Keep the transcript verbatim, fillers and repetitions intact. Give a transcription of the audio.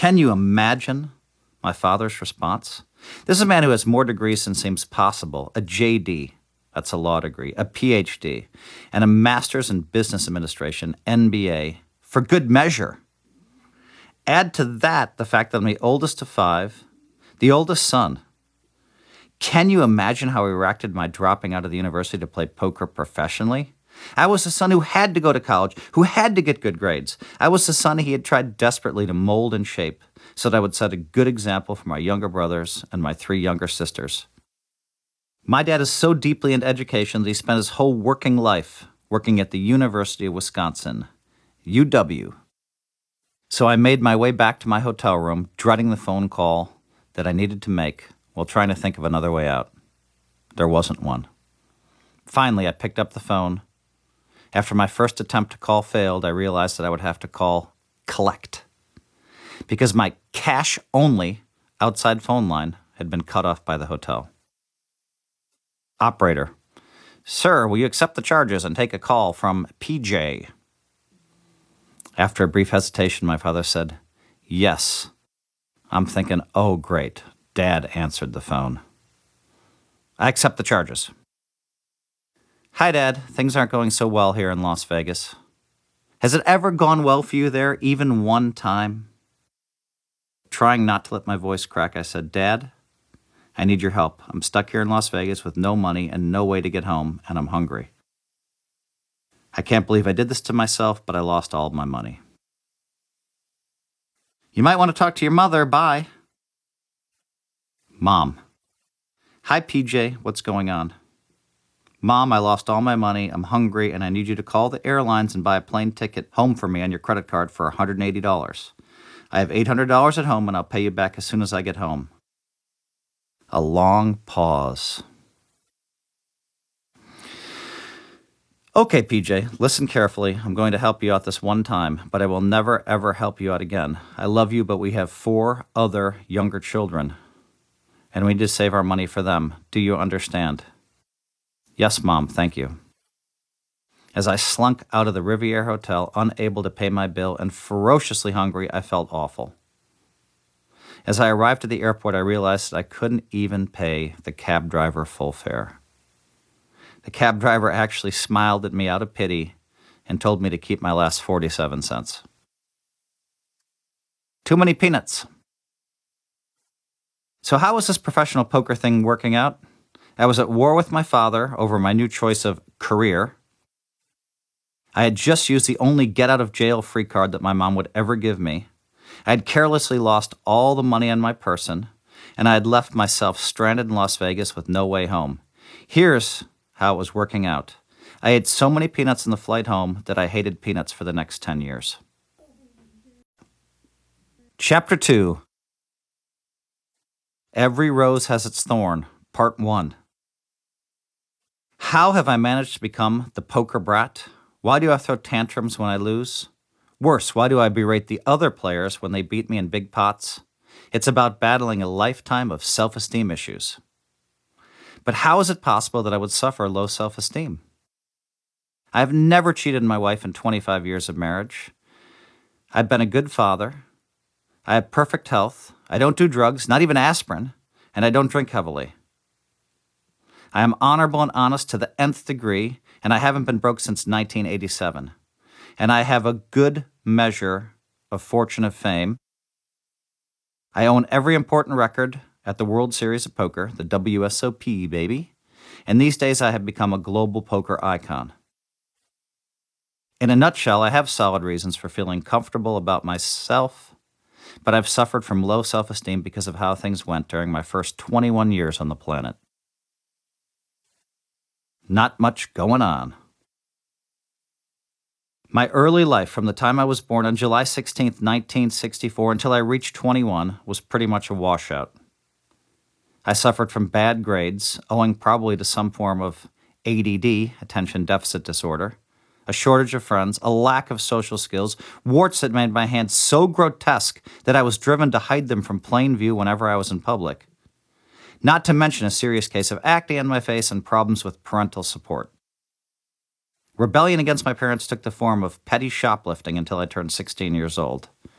Can you imagine my father's response? This is a man who has more degrees than seems possible, a J D, that's a law degree, a P H D, and a master's in business administration, M B A, for good measure. Add to that the fact that I'm the oldest of five, the oldest son. Can you imagine how he reacted to my dropping out of the university to play poker professionally? I was the son who had to go to college, who had to get good grades. I was the son he had tried desperately to mold and shape so that I would set a good example for my younger brothers and my three younger sisters. My dad is so deeply into education that he spent his whole working life working at the University of Wisconsin, U W. So I made my way back to my hotel room, dreading the phone call that I needed to make while trying to think of another way out. There wasn't one. Finally, I picked up the phone. After my first attempt to call failed, I realized that I would have to call collect because my cash-only outside phone line had been cut off by the hotel. Operator, sir, will you accept the charges and take a call from P J? After a brief hesitation, my father said, yes. I'm thinking, oh, great. Dad answered the phone. I accept the charges. Hi, Dad. Things aren't going so well here in Las Vegas. Has it ever gone well for you there, even one time? Trying not to let my voice crack, I said, Dad, I need your help. I'm stuck here in Las Vegas with no money and no way to get home, and I'm hungry. I can't believe I did this to myself, but I lost all of my money. You might want to talk to your mother. Bye. Mom. Hi, P J. What's going on? Mom, I lost all my money. I'm hungry, and I need you to call the airlines and buy a plane ticket home for me on your credit card for one hundred eighty dollars. I have eight hundred dollars at home, and I'll pay you back as soon as I get home. A long pause. Okay, P J, listen carefully. I'm going to help you out this one time, but I will never, ever help you out again. I love you, but we have four other younger children, and we need to save our money for them. Do you understand? Yes, Mom, thank you. As I slunk out of the Riviera Hotel, unable to pay my bill and ferociously hungry, I felt awful. As I arrived at the airport, I realized that I couldn't even pay the cab driver full fare. The cab driver actually smiled at me out of pity and told me to keep my last forty-seven cents. Too many peanuts. So how was this professional poker thing working out? I was at war with my father over my new choice of career. I had just used the only get-out-of-jail-free card that my mom would ever give me. I had carelessly lost all the money on my person, and I had left myself stranded in Las Vegas with no way home. Here's how it was working out. I ate so many peanuts on the flight home that I hated peanuts for the next ten years. Chapter two. Every Rose Has Its Thorn, Part one. How have I managed to become the poker brat? Why do I throw tantrums when I lose? Worse, why do I berate the other players when they beat me in big pots? It's about battling a lifetime of self-esteem issues. But how is it possible that I would suffer low self-esteem? I have never cheated my wife in twenty-five years of marriage. I've been a good father. I have perfect health. I don't do drugs, not even aspirin, and I don't drink heavily. I am honorable and honest to the nth degree, and I haven't been broke since nineteen eighty-seven. And I have a good measure of fortune of fame. I own every important record at the World Series of Poker, the W S O P, baby. And these days I have become a global poker icon. In a nutshell, I have solid reasons for feeling comfortable about myself, but I've suffered from low self-esteem because of how things went during my first twenty-one years on the planet. Not much going on. My early life, from the time I was born on July sixteenth, nineteen sixty-four, until I reached twenty-one, was pretty much a washout. I suffered from bad grades, owing probably to some form of A D D, attention deficit disorder, a shortage of friends, a lack of social skills, warts that made my hands so grotesque that I was driven to hide them from plain view whenever I was in public. Not to mention a serious case of acne on my face and problems with parental support. Rebellion against my parents took the form of petty shoplifting until I turned sixteen years old.